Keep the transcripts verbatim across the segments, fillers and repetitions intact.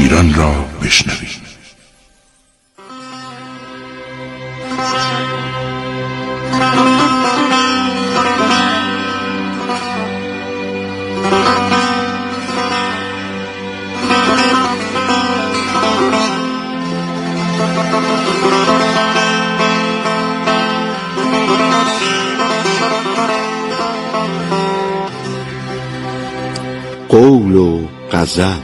ایران را بشنوید. قول و غزل.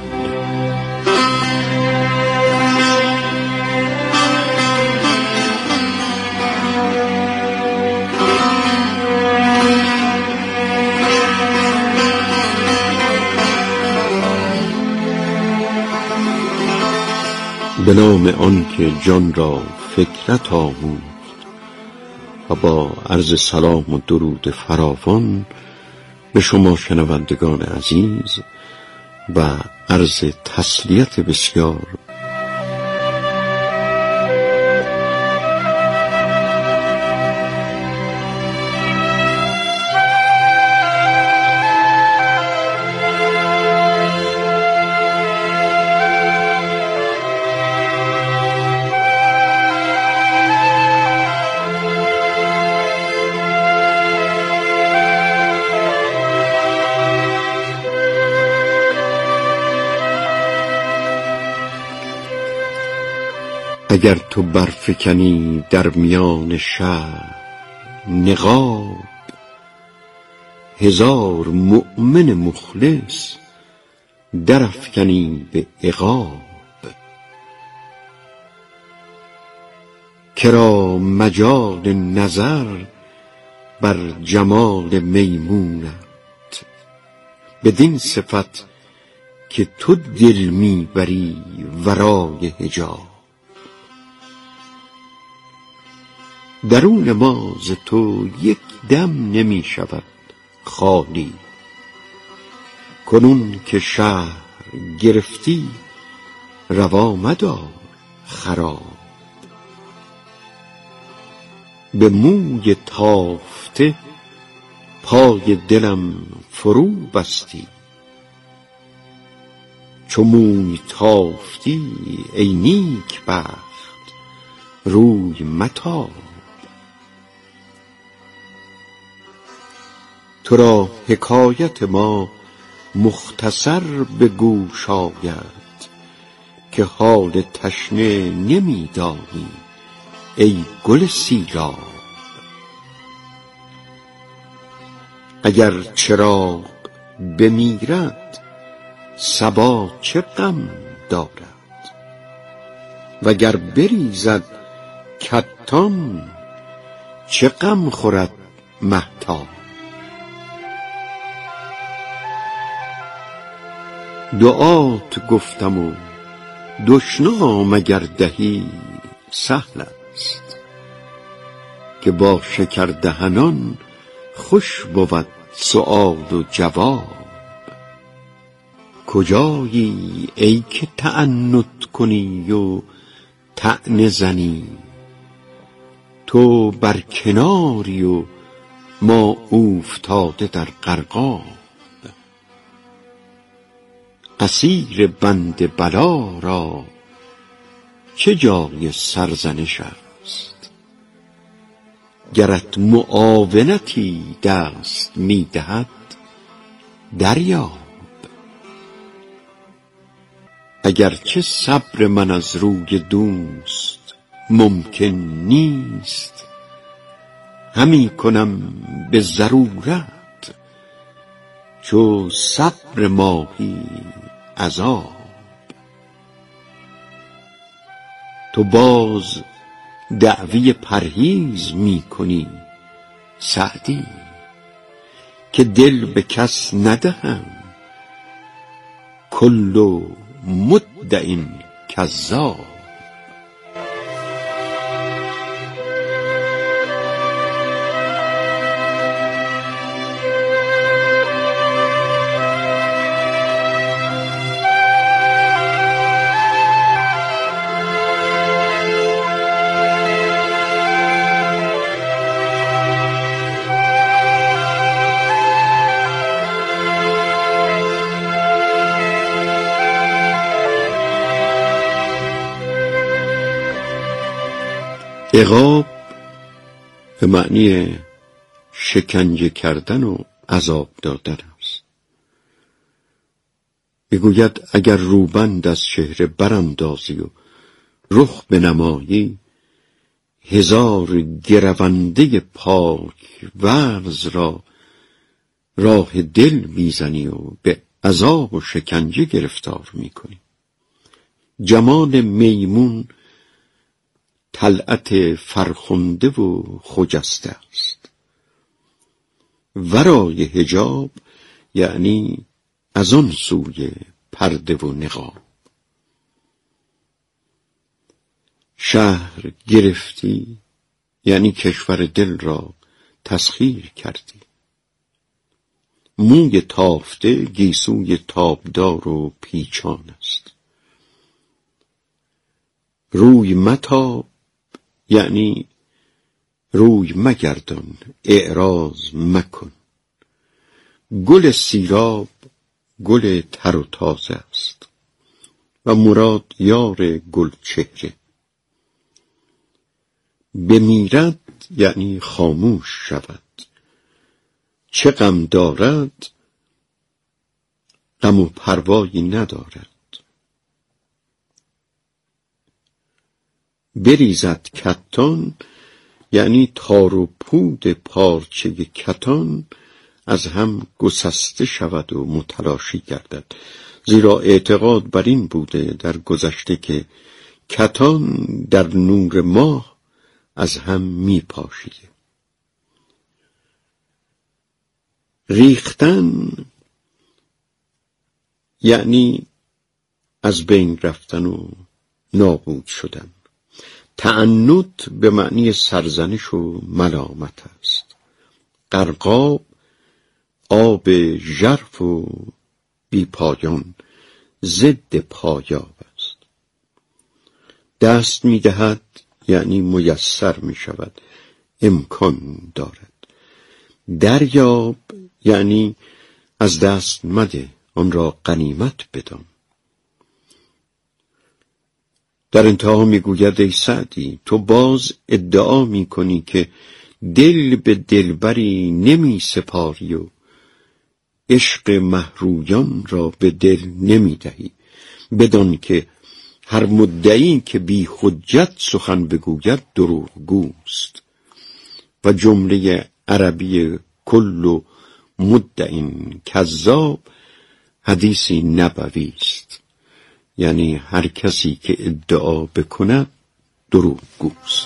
به نام آن که جان را فکرت آموخت و با عرض سلام و درود فراوان به شما شنوندگان عزیز و عرض تسلیت بسیار اگر تو برفکنی در میان شهر نقاب، هزار مؤمن مخلص درافکنی به عقاب. کرا مجال نظر بر جمال میمونت، بدین صفت که تو دل میبری ورای حجاب. درون ما ز تو یک دم نمی شود خالی، کنون که شهر گرفتی روا مدار خراب. به موی تافته پای دلم فرو بستی، چو موی تافتی ای نیک بخت روی متاب. تو را حکایت ما مختصر به گوش آید، که حال تشنه نمی دانی ای گل سیراب. اگر چراغ بمیرد صبا چه غم دارد، وگر بریزد کتان چه غم خورد مهتاب. دعات گفتم و دشنام اگر دهی سهل است، که با شکردهنان خوش بود سؤال و جواب. کجایی ای که تعنت کنی و طعنه زنی، تو بر کناری و ما اوفتاده در غرقاب. اسیر بند بلا را چه جای سرزنش است، گرت معاونتی دست می دهد دریاب. اگرچه صبر من از روی دوست ممکن نیست، همی کنم به ضرورت چو صبر ماهی عذاب. تو باز دعوی پرهیز می کنی سعدی، که دل به کس ندهم کل مدع کذاب. عقاب به معنی شکنجه کردن و عذاب دادن است. میگوید اگر روبند از چهره براندازی و رخ بنمایی، هزار گرونده پاک ورز را راه دل میزنی و به عذاب و شکنجه گرفتار میکنی. جمال میمون طلعت فرخنده و خجسته است. ورای حجاب یعنی از آن سوی پرده و نقاب. شهر گرفتی یعنی کشور دل را تسخیر کردی. موی تافته گیسوی تابدار و پیچان است. روی متاب یعنی روی مگردان، اعراض مکن. گل سیراب گل تر و تازه است و مراد یار گل چهره. بمیرد یعنی خاموش شود. چه غم دارد غم و پروایی ندارد. بریزد کتان یعنی تار و پود پارچه کتان از هم گسسته شود و متلاشی گردد. زیرا اعتقاد بر این بوده در گذشته که کتان در نور ماه از هم می پاشیده. ریختن یعنی از بین رفتن و نابود شدن. تعنت به معنی سرزنش و ملامت است. غرقاب آب ژرف و بی پایان ضد پایاب است. دست می دهد یعنی میسر می شود، امکان دارد. دریاب یعنی از دست مده، آن را غنیمت بدان. در انتها می گوید ای سعدی، تو باز ادعا می کنی که دل به دلبری نمی سپاری و عشق مهرویان را به دل نمی دهی. بدان که هر مدعی که بی حجت سخن بگوید دروغگوست و جمله عربی کل مدعین کذاب حدیثی نبوی است، یعنی هر کسی که ادعا بکند دروغگوست.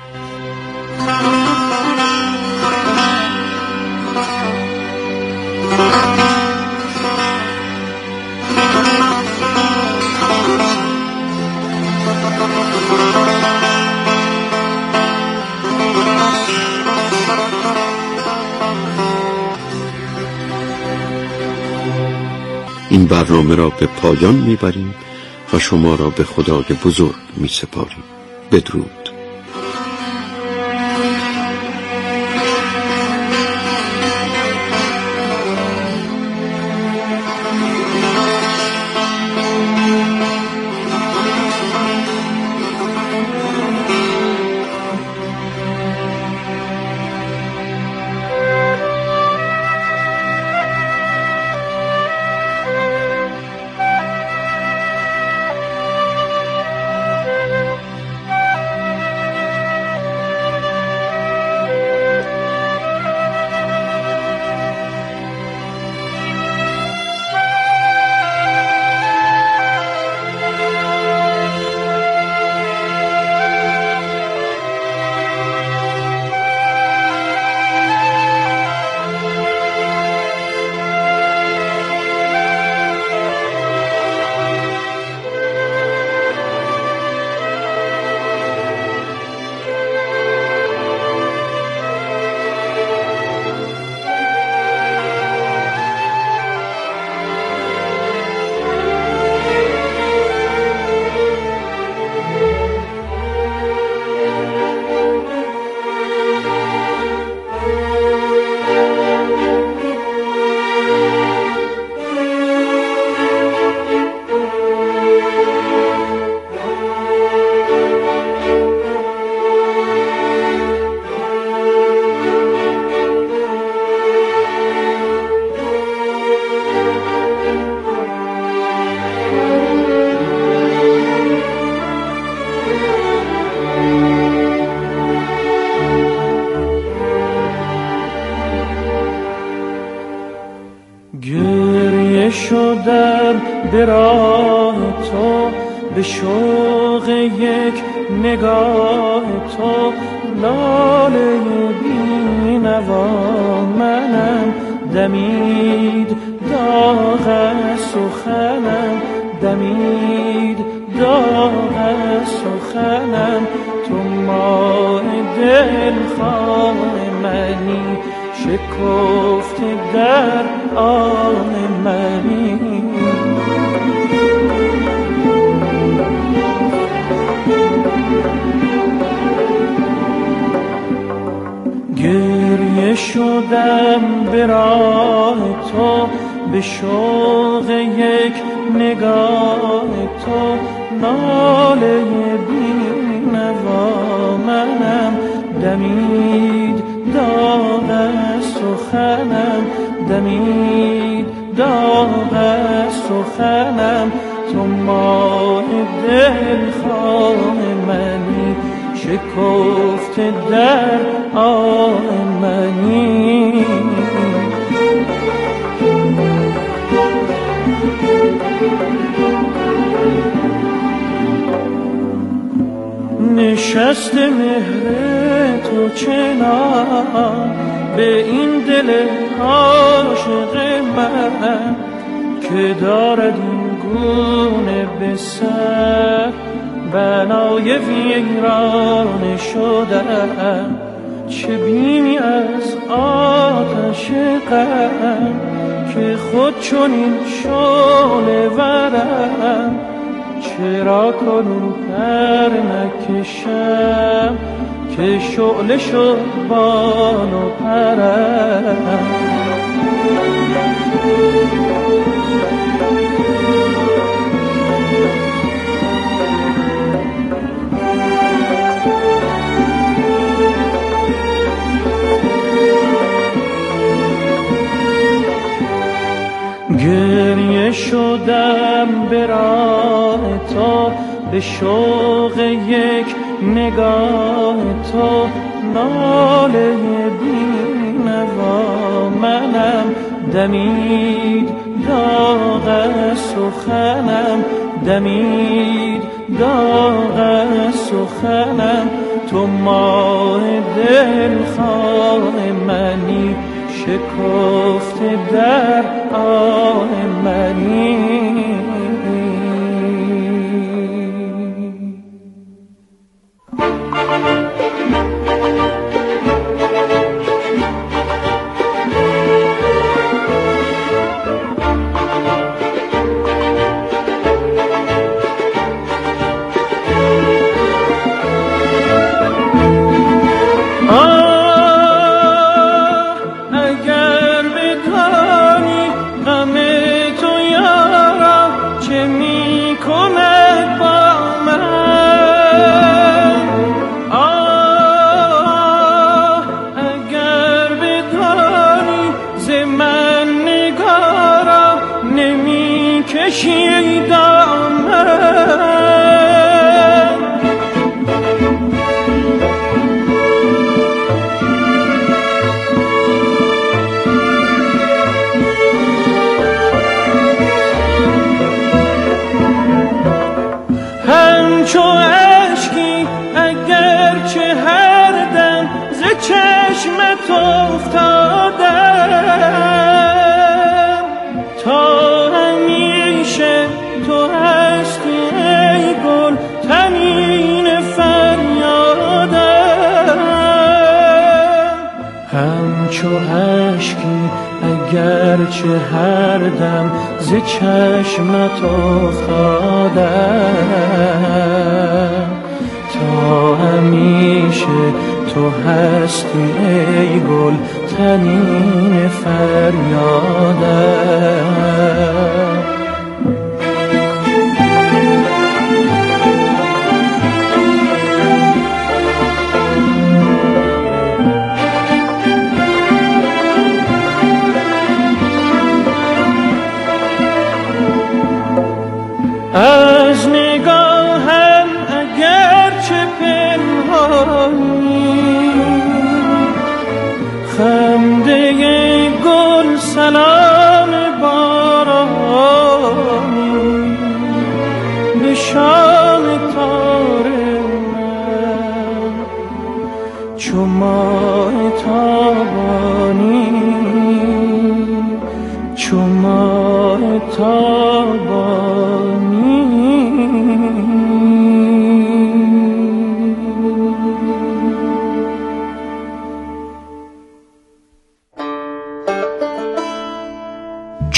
این برنامه را به پایان میبریم و شما را به خدای بزرگ میسپاریم. بدرود. به راه تو، به شوق یک نگاه تو. لاله بی نوا منم، دمید داغ سخنم، دمید داغ سخنم. تو ماه دلخواه منی، شکفت در آن منی. گریه شدم به راه تو، به شوق یک نگاه تو. ناله بی نوا منم، دمید داغ سخنم، دمید داغ سخنم. تو ماه دلخواه منی، شکفت در آن منی. نشست مهر تو چنان به این دل عاشق من، که دارد این گونه به سر بنای ویرانه شدم. چه بینی از آتش غم، که خود چنین شعله ورم. چرا کنون پر نکشم، که شعله شد بال و پرم. گریه شدم به راه تو، به شوق یک نگاه تو. ناله بی نوا منم، دمید داغ سخنم، دمید داغ سخنم. تو ماه دلخواه منی، شکفت در آن منی. همچو اشکی اگر چه هر دم ز چشمت افتادم، تا همیشه تو هستی ای گل تنین فریادم. همچو اشکی اگر چه هر دم ز چشمت افتادم، تا همیشه تو هستی ای گل تنین فریادم. از نگاهم اگرچه پنهانی، خنده گل سلام بارانی.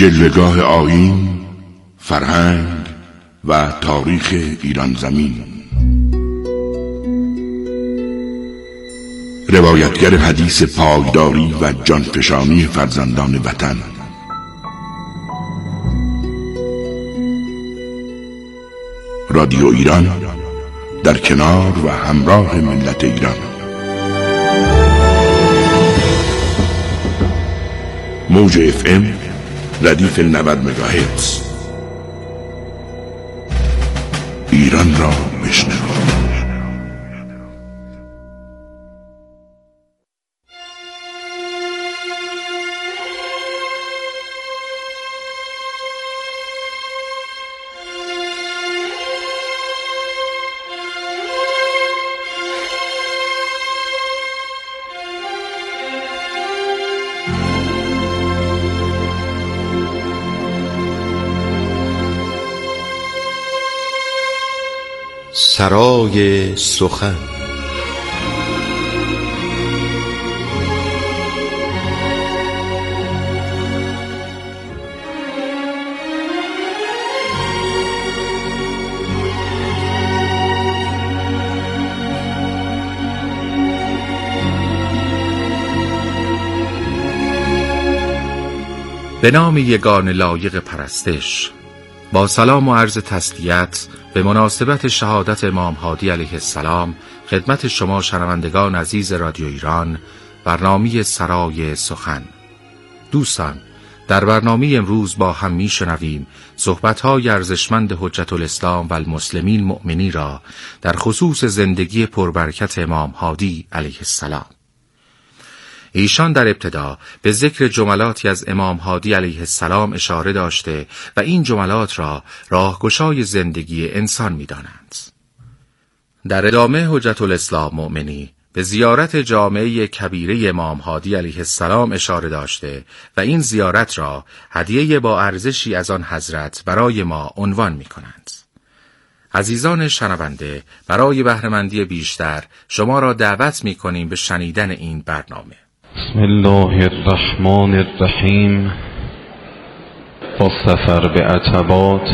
جلوه‌گاه آیین، فرهنگ و تاریخ ایران زمین. روایتگر حدیث پایداری و جانفشانی فرزندان وطن. رادیو ایران در کنار و همراه ملت ایران. موج اف ام ردیف نود مگاهرتز. ایران را بشنو. سرای سخن. به نام یگان لایق پرستش، با سلام و عرض تسلیت به مناسبت شهادت امام هادی علیه السلام خدمت شما شنوندگان عزیز رادیو ایران، برنامه سرای سخن. دوستان، در برنامه امروز با هم می شنویم صحبت‌های ارزشمند حجت الاسلام و المسلمین مؤمنی را در خصوص زندگی پربرکت امام هادی علیه السلام. ایشان در ابتدا به ذکر جملاتی از امام هادی علیه السلام اشاره داشته و این جملات را راهگشای زندگی انسان می دانند. در ادامه حجت الاسلام مؤمنی به زیارت جامعه کبیره امام هادی علیه السلام اشاره داشته و این زیارت را هدیه با ارزشی از آن حضرت برای ما عنوان می کنند. عزیزان شنونده، برای بهره‌مندی بیشتر شما را دعوت می کنیم به شنیدن این برنامه. بسم الله الرحمن الرحیم. با سفر به عتبات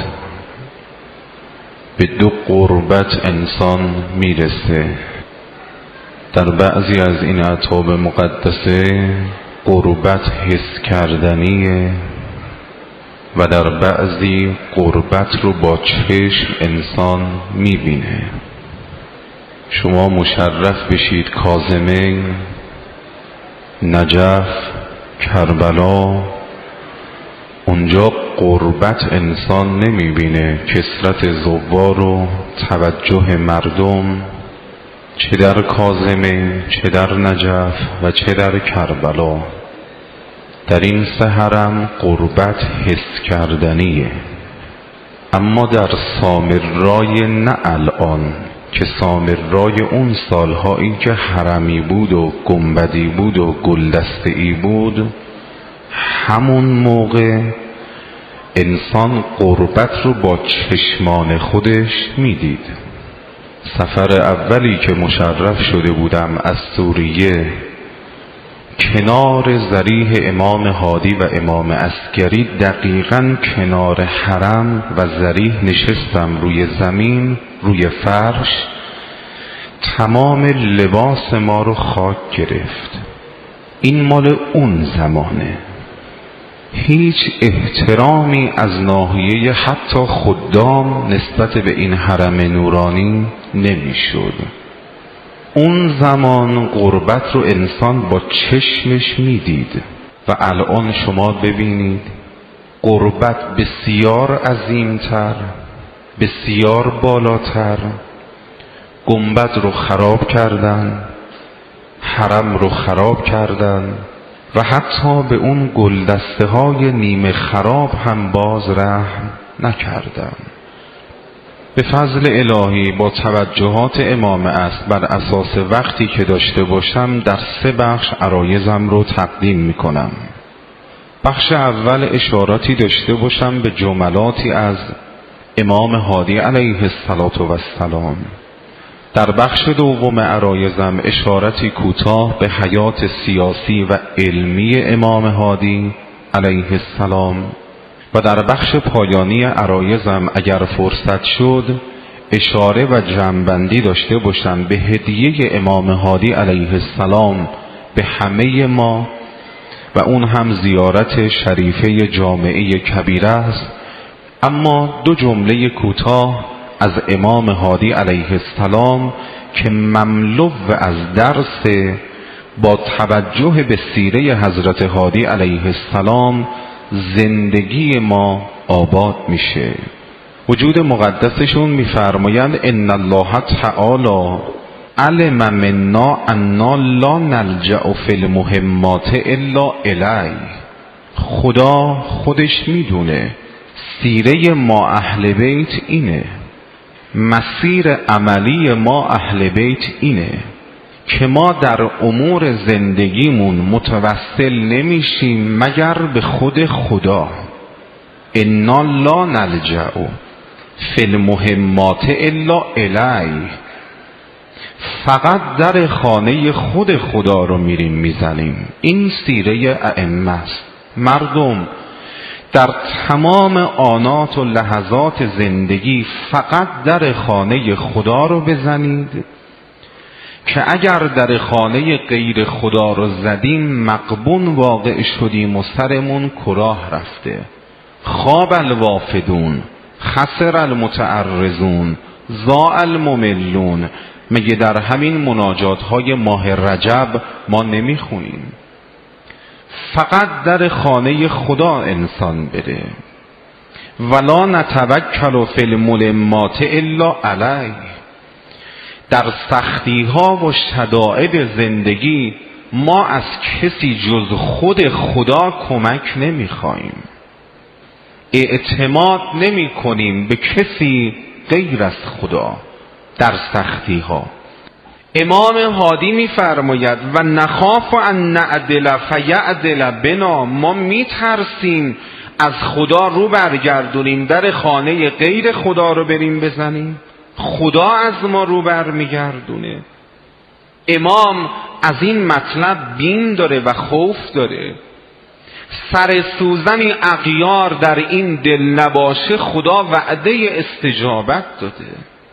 به دو قربت انسان میرسه. در بعضی از این عتاب مقدسه قربت حس کردنیه و در بعضی قربت رو با چشم انسان میبینه. شما مشرف بشید کاظمین، نجف، کربلا. اونجا قربت انسان نمیبینه، کثرت زوار و توجه مردم، چه در کاظمه، چه در نجف و چه در کربلا. در این سه حرم قربت حس کردنیه. اما در سامرای نه الان که سامرای اون سالهایی که حرمی بود و گنبدی بود و گلدسته‌ای بود، همون موقع انسان قربت رو با چشمان خودش میدید. سفر اولی که مشرف شده بودم از سوریه، کنار ضریح امام هادی و امام عسکری، دقیقاً کنار حرم و ضریح نشستم روی زمین، روی فرش. تمام لباس ما رو خاک گرفت. این مال اون زمانه. هیچ احترامی از ناحیه حتی خدام نسبت به این حرم نورانی نمیشد. اون زمان قربت رو انسان با چشمش میدید و الان شما ببینید قربت بسیار عظیمتر، بسیار بالاتر. گنبد رو خراب کردن، حرم رو خراب کردن و حتی به اون گلدسته های نیمه خراب هم باز رحم نکردن. به فضل الهی با توجهات امام است بر اساس وقتی که داشته باشم در سه بخش عرایزم رو تقدیم می کنم. بخش اول اشاراتی داشته باشم به جملاتی از امام هادی علیه السلام. در بخش دوم عرایزم اشارتی کوتاه به حیات سیاسی و علمی امام هادی علیه السلام و در بخش پایانی عرایزم اگر فرصت شد اشاره و جمع‌بندی داشته باشم به هدیه امام هادی علیه السلام به همه ما و اون هم زیارت شریفه جامعه کبیره است، اما دو جمله کوتاه از امام هادی علیه السلام که مملو از درس با توجه به سیره حضرت هادی علیه السلام زندگی ما آباد میشه. وجود مقدسشون میفرمایند ان الله تعالی علم منا انا لا نلجأ فی المهمات الا الی. خدا خودش میدونه سیره ما اهل بیت اینه، مسیر عملی ما اهل بیت اینه که ما در امور زندگیمون متوسل نمیشیم مگر به خود خدا. انا لا نلجأ فی المهمات الا الی. فقط در خانه خود خدا رو میریم میزنیم. این سیره ائمه است. مردم در تمام آنات و لحظات زندگی فقط در خانه خدا رو بزنید که اگر در خانه غیر خدا رو زدیم مغبون واقع شدیم و سرمون کلاه رفته. خواب الوافدون، خسر المتعرضون، ضاع المملون. مگه در همین مناجات های ماه رجب ما نمیخونیم؟ فقط در خانه خدا انسان بره. ولا نتوکل فی الملمات الا علیه. در سختی ها و شدائد زندگی ما از کسی جز خود خدا کمک نمیخوایم. اعتماد نمی کنیم به کسی غیر از خدا در سختی ها. امام هادی می فرماید و نخاف ان نعدل فیعدل بنا. ما می ترسیم از خدا رو برگردونیم در خانه غیر خدا رو بریم بزنیم، خدا از ما رو بر می گردونه. امام از این مطلب بیم داره و خوف داره. سر سوزنی اغیار در این دل نباشه خدا وعده استجابت داده.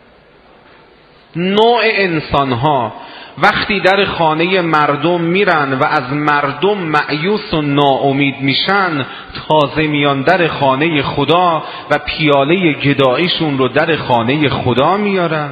نوع انسان ها وقتی در خانه مردم میرن و از مردم مایوس و ناامید میشن، تازه میان در خانه خدا و پیاله گداییشون رو در خانه خدا میارن،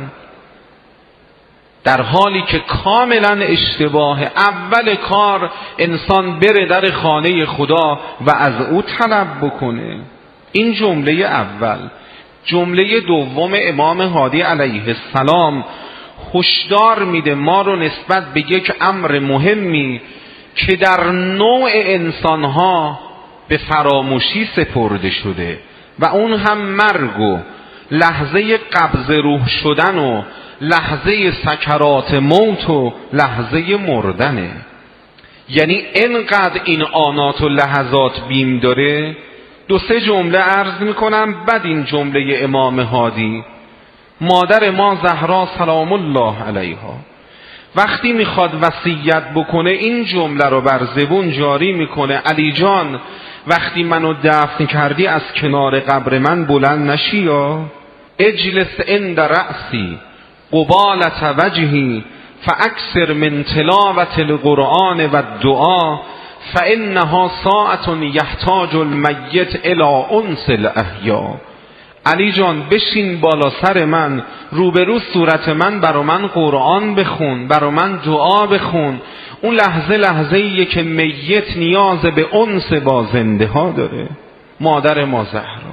در حالی که کاملا اشتباه. اول کار انسان بره در خانه خدا و از او طلب بکنه. این جمله اول. جمله دوم امام هادی علیه السلام هشدار میده ما رو نسبت به یک امر مهمی که در نوع انسانها به فراموشی سپرده شده و اون هم مرگ و لحظه قبض روح شدن و لحظه سکرات موت و لحظه مردنه. یعنی انقدر این آنات و لحظات بیم داره. دو سه جمله عرض میکنم بعد این جمله امام هادی. مادر ما زهرا سلام الله علیها وقتی میخواد وصیت بکنه این جمله رو بر زبون جاری میکنه: علی جان وقتی منو دفن کردی از کنار قبر من بلند نشی، یا اجلس عند رأسی قبالت وجهی فاکثر من تلاوت القرآن و الدعا فانها ساعة یحتاج المیت الی انس الاحیا. علی جان بشین بالا سر من، روبرو صورت من، برا من قرآن بخون، برا من دعا بخون. اون لحظه لحظه ایه که میت نیاز به انس با زنده ها داره. مادر ما زهرا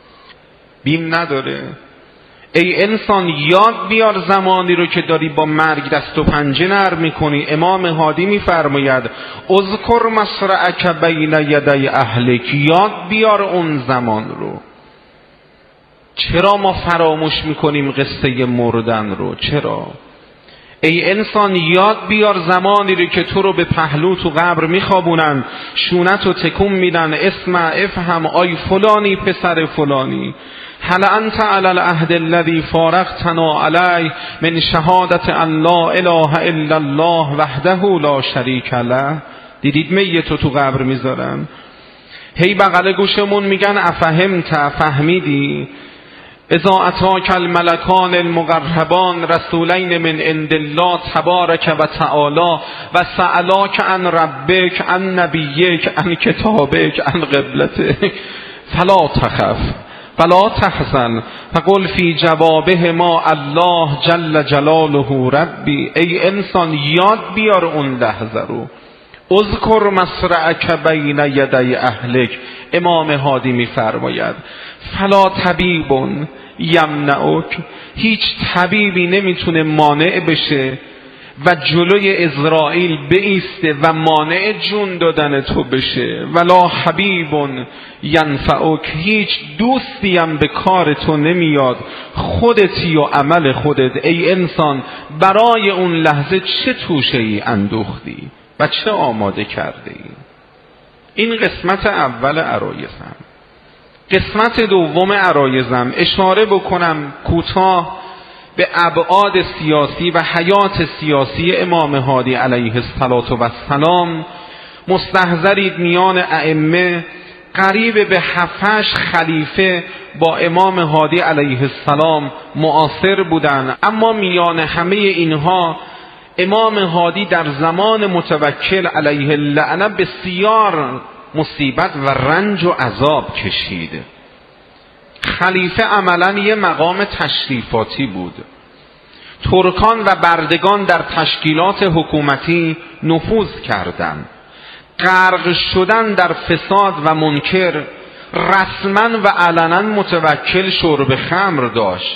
بیم نداره. ای انسان یاد بیار زمانی رو که داری با مرگ دست و پنجه نرم میکنی. امام هادی میفرماید اذکر مصرعک بین یدی اهلک. یاد بیار اون زمان رو. چرا ما فراموش میکنیم قصه مردن رو؟ چرا؟ ای انسان یاد بیار زمانی رو که تو رو به پهلو تو قبر میخوابونن، شونت رو تکون میدن: اسمع افهم آی فلانی پسر فلانی، هل انت علی العهد الذی فارقتنا علیه من شهادت ان لا اله الا الله وحده لا شریک له. دیدید میت رو تو قبر میذارن. هی بغل گوشمون میگن افهمت، فهمیدی؟ اذا اتاک الملکان المقربان رسولین من عند الله تبارک و تعالی و سألاک عن ربک عن نبیک عن کتابک عن قبلتک فلا تخف فلا تحزن فقل فی جوابه ما الله جل جلاله ربی. ای انسان یاد بیار اون لحظه رو. اذکر مصرعک بین یدی اهلک. امام هادی میفرماید فلا طبیب یمنعک، هیچ طبیبی نمیتونه مانع بشه و جلوی عزرائیل بایسته و مانع جون دادن تو بشه. ولا حبیب ینفعک، هیچ دوستی هم به کار تو نمیاد، خودتی و عمل خودت. ای انسان برای اون لحظه چه توشه ای اندوختی و چه آماده کرده ای؟ این قسمت اول عرایزم. قسمت دوم عرایزم اشاره بکنم کوتاه به ابعاد سیاسی و حیات سیاسی امام هادی علیه السلام. مستحضرید میان ائمه قریب به هفتش خلیفه با امام هادی علیه السلام معاصر بودند، اما میان همه اینها امام هادی در زمان متوکل علیه اللعنه بسیار مصیبت و رنج و عذاب کشید. خلیفه عملاً یه مقام تشریفاتی بود. ترکان و بردگان در تشکیلات حکومتی نفوذ کردند. غرق شدن در فساد و منکر. رسما و علنا متوکل شرب خمر داشت.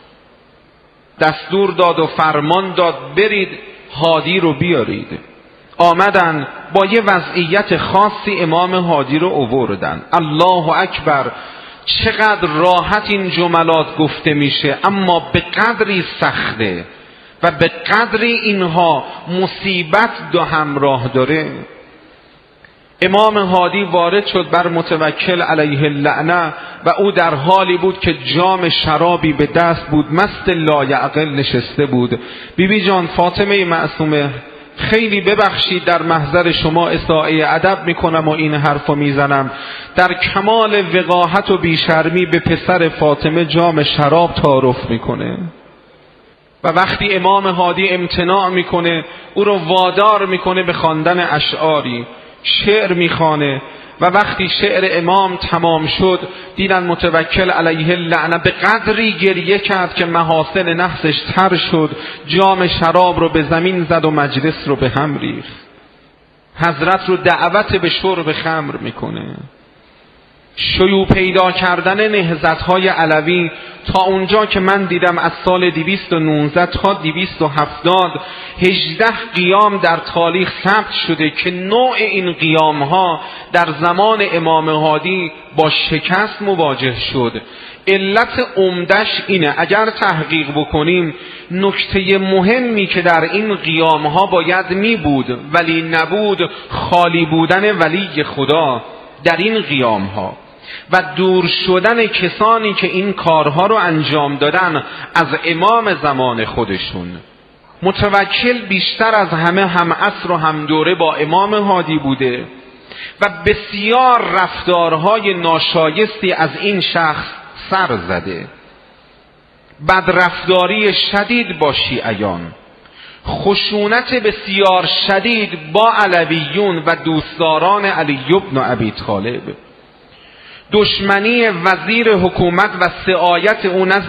دستور داد و فرمان داد برید هادی رو بیارید. آمدن با یه وضعیت خاصی امام هادی رو آوردن. الله اکبر، چقدر راحت این جملات گفته میشه، اما به قدری سخته و به قدری اینها مصیبت دو همراه داره. امام هادی وارد شد بر متوکل علیه اللعنه و او در حالی بود که جام شرابی به دست بود، مست لایعقل نشسته بود. بی بی جان فاطمه معصومه، خیلی ببخشید در محضر شما اساءه ادب میکنم و این حرفو میزنم. در کمال وقاحت و بیشرمی به پسر فاطمه جام شراب تعارف میکنه و وقتی امام هادی امتناع میکنه او رو وادار میکنه به خواندن اشعاری، شعر میخوانه و وقتی شعر امام تمام شد دیدن متوکل علیه اللعنه به قدری گریه کرد که محاسن نحسش تر شد، جام شراب رو به زمین زد و مجلس رو به هم ریخت. حضرت رو دعوت به شرب خمر میکنه. شیوع پیدا کردن نهضت‌های علوی تا اونجا که من دیدم از سال دویست و نوزده تا دویست و هفتاد هجده قیام در تاریخ ثبت شده که نوع این قیام‌ها در زمان امام هادی با شکست مواجه شد. علت عمدش اینه، اگر تحقیق بکنیم نکته مهمی که در این قیام‌ها باید می بود ولی نبود، خالی بودن ولی خدا در این قیام‌ها و دور شدن کسانی که این کارها رو انجام دادن از امام زمان خودشون. متوکل بیشتر از همه هم عصر و هم دوره با امام هادی بوده و بسیار رفتارهای ناشایستی از این شخص سر زده. بدرفتاری شدید با شیعیان، خشونت بسیار شدید با علویون و دوستداران علی بن ابی طالب، دشمنی وزیر حکومت و سعایت او نزد